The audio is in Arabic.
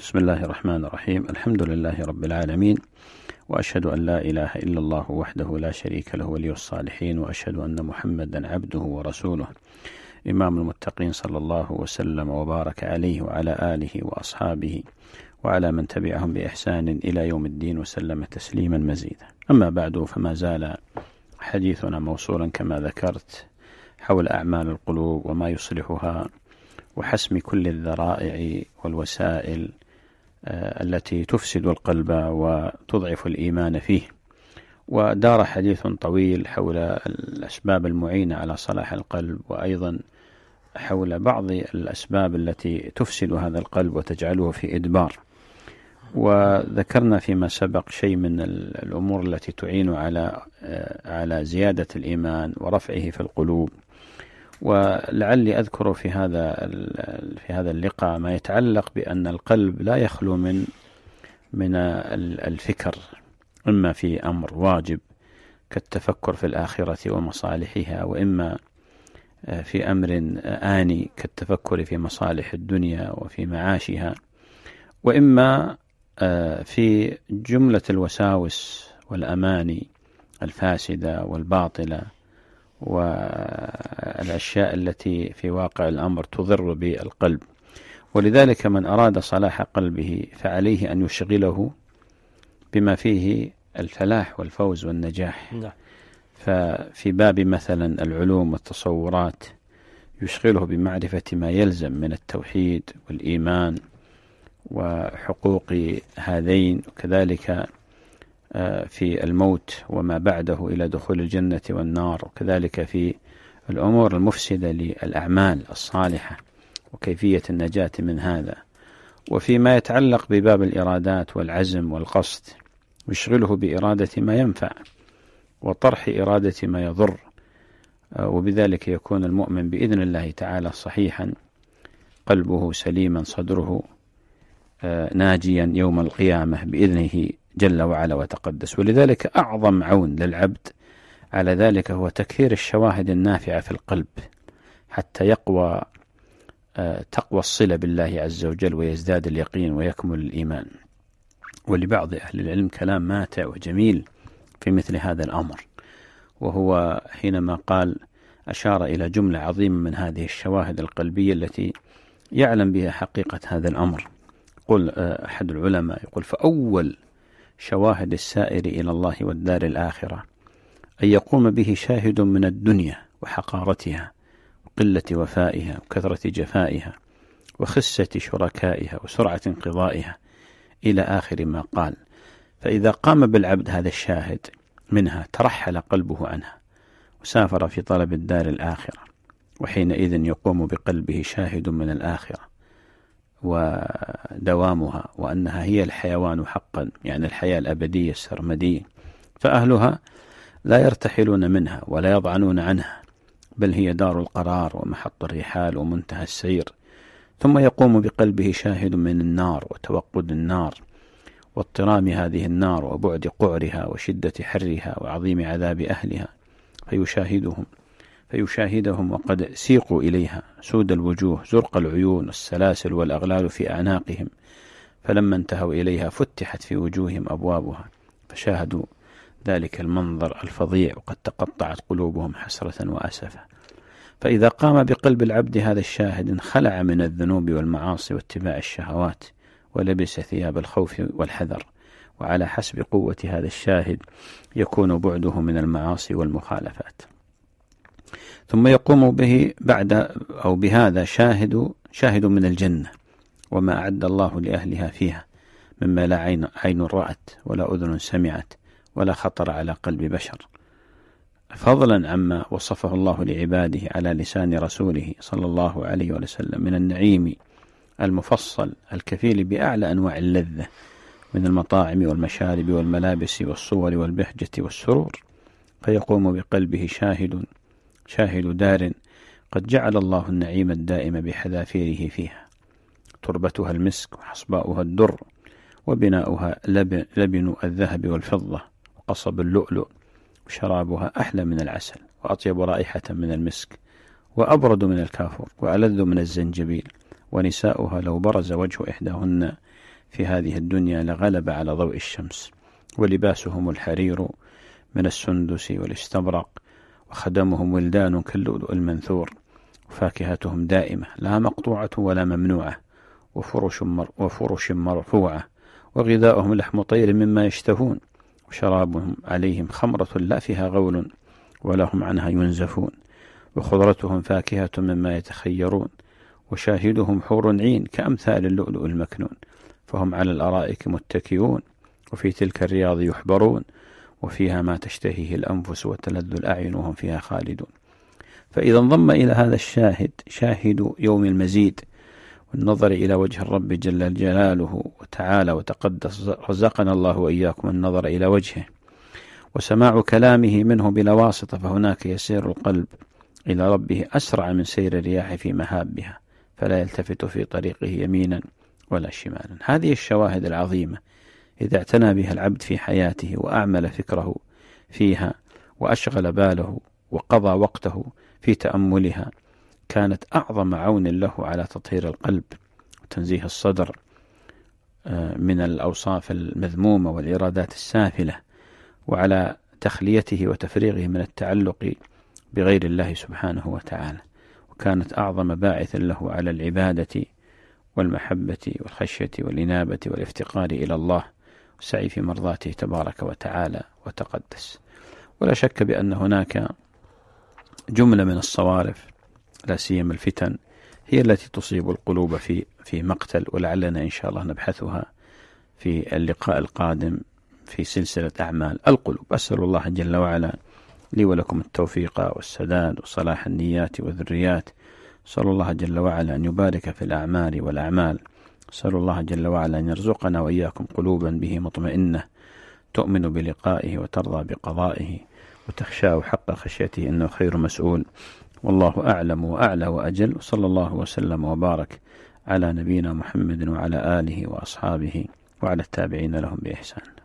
بسم الله الرحمن الرحيم. الحمد لله رب العالمين، وأشهد أن لا إله إلا الله وحده لا شريك له ولي الصالحين، وأشهد أن محمدا عبده ورسوله إمام المتقين، صلى الله وسلم وبارك عليه وعلى آله وأصحابه وعلى من تبعهم بإحسان إلى يوم الدين، وسلم تسليما مزيدا. أما بعد، فما زال حديثنا موصولا كما ذكرت حول أعمال القلوب وما يصلحها، وحسم كل الذرائع والوسائل التي تفسد القلب وتضعف الإيمان فيه. ودار حديث طويل حول الأسباب المعينة على صلاح القلب، وأيضا حول بعض الأسباب التي تفسد هذا القلب وتجعله في إدبار. وذكرنا فيما سبق شيء من الأمور التي تعين على زيادة الإيمان ورفعه في القلوب. ولعلي أذكر في هذا اللقاء ما يتعلق بأن القلب لا يخلو من الفكر، إما في أمر واجب كالتفكر في الآخرة ومصالحها، وإما في أمر آني كالتفكر في مصالح الدنيا وفي معاشها، وإما في جملة الوساوس والأماني الفاسدة والباطلة والأشياء التي في واقع الأمر تضر بالقلب. ولذلك من أراد صلاح قلبه فعليه أن يشغله بما فيه الفلاح والفوز والنجاح. ففي باب مثلا العلوم والتصورات يشغله بمعرفة ما يلزم من التوحيد والإيمان وحقوق هذين، وكذلك في الموت وما بعده إلى دخول الجنة والنار، وكذلك في الأمور المفسدة للأعمال الصالحة وكيفية النجاة من هذا. وفيما يتعلق بباب الإرادات والعزم والقصد يشغله بإرادة ما ينفع وطرح إرادة ما يضر، وبذلك يكون المؤمن بإذن الله تعالى صحيحا، قلبه سليما، صدره ناجيا يوم القيامة بإذنه جل وعلا وتقدس. ولذلك أعظم عون للعبد على ذلك هو تكثير الشواهد النافعة في القلب، حتى تقوى الصلة بالله عز وجل، ويزداد اليقين ويكمل الإيمان. ولبعض أهل العلم كلام ماتع وجميل في مثل هذا الأمر، وهو حينما أشار إلى جملة عظيمة من هذه الشواهد القلبية التي يعلم بها حقيقة هذا الأمر. يقول أحد العلماء، يقول: فأول شواهد السائر إلى الله والدار الآخرة أن يقوم به شاهد من الدنيا وحقارتها وقلة وفائها وكثرة جفائها وخسة شركائها وسرعة انقضائها إلى آخر ما قال. فإذا قام بالعبد هذا الشاهد منها ترحل قلبه عنها وسافر في طلب الدار الآخرة، وحينئذ يقوم بقلبه شاهد من الآخرة ودوامها، وأنها هي الحيوان حقا، يعني الحياة الأبدية السرمدية، فأهلها لا يرتحلون منها ولا يضعنون عنها، بل هي دار القرار ومحط الرحال ومنتهى السير. ثم يقوم بقلبه شاهد من النار وتوقد النار واضطرام هذه النار وبعد قعرها وشدة حرها وعظيم عذاب أهلها، فيشاهدهم وقد سيقوا إليها سود الوجوه زرق العيون السلاسل والأغلال في أعناقهم، فلما انتهوا إليها فتحت في وجوههم أبوابها فشاهدوا ذلك المنظر الفظيع، وقد تقطعت قلوبهم حسرة وأسفة. فإذا قام بقلب العبد هذا الشاهد انخلع من الذنوب والمعاصي واتباع الشهوات، ولبس ثياب الخوف والحذر، وعلى حسب قوة هذا الشاهد يكون بعده من المعاصي والمخالفات. ثم يقوم به بهذا شاهد من الجنة وما أعد الله لأهلها فيها مما لا عين رأت ولا أذن سمعت ولا خطر على قلب بشر، فضلا عما وصفه الله لعباده على لسان رسوله صلى الله عليه وسلم من النعيم المفصل الكفيل بأعلى أنواع اللذة من المطاعم والمشارب والملابس والصور والبهجة والسرور. فيقوم بقلبه شاهد دار قد جعل الله النعيم الدائم بحذافيره فيها، تربتها المسك وحصباؤها الدر وبناؤها لبن الذهب والفضة وقصب اللؤلؤ، وشرابها أحلى من العسل وأطيب رائحة من المسك وأبرد من الكافور وألذ من الزنجبيل، ونساؤها لو برز وجه إحداهن في هذه الدنيا لغلب على ضوء الشمس، ولباسهم الحرير من السندس والاستبرق، وخدمهم ولدان كاللؤلؤ المنثور، وفاكهتهم دائمة لا مقطوعة ولا ممنوعة، وفرش مرفوعة، وغذاؤهم لحم طير مما يشتهون، وشرابهم عليهم خمرة لا فيها غول ولا هم عنها ينزفون، وخضرتهم فاكهة مما يتخيرون، وشاهدهم حور عين كأمثال اللؤلؤ المكنون، فهم على الأرائك متكئون، وفي تلك الرياض يحبرون، وفيها ما تشتهيه الأنفس وتلذ الأعين وهم فيها خالدون. فإذا انضم إلى هذا الشاهد شاهد يوم المزيد والنظر إلى وجه الرب جل جلاله وتعالى وتقدس، رزقنا الله وإياكم النظر إلى وجهه وسماع كلامه منه بلا واسطة، فهناك يسير القلب إلى ربه أسرع من سير الرياح في مهابها، فلا يلتفت في طريقه يمينا ولا شمالا. هذه الشواهد العظيمة إذا اعتنى بها العبد في حياته وأعمل فكره فيها وأشغل باله وقضى وقته في تأملها، كانت أعظم عون له على تطهير القلب وتنزيه الصدر من الأوصاف المذمومة والإرادات السافلة، وعلى تخليته وتفريغه من التعلق بغير الله سبحانه وتعالى، وكانت أعظم باعث له على العبادة والمحبة والخشية والإنابة والافتقار إلى الله والسعي في مرضاته تبارك وتعالى وتقدس. ولا شك بأن هناك جملة من الصوارف لا سيما الفتن هي التي تصيب القلوب في مقتل، ولعلنا إن شاء الله نبحثها في اللقاء القادم في سلسلة أعمال القلوب. أسأل الله جل وعلا لي ولكم التوفيق والسداد وصلاح النيات والذريات. أسأل الله جل وعلا أن يبارك في الأعمال والأعمال. أسأل الله جل وعلا أن يرزقنا وإياكم قلوبا به مطمئنة تؤمن بلقائه وترضى بقضائه وتخشاه حق خشيته إنه خير مسؤول. والله أعلم وأعلى وأجل، وصلى الله وسلم وبارك على نبينا محمد وعلى آله وأصحابه وعلى التابعين لهم بإحسان.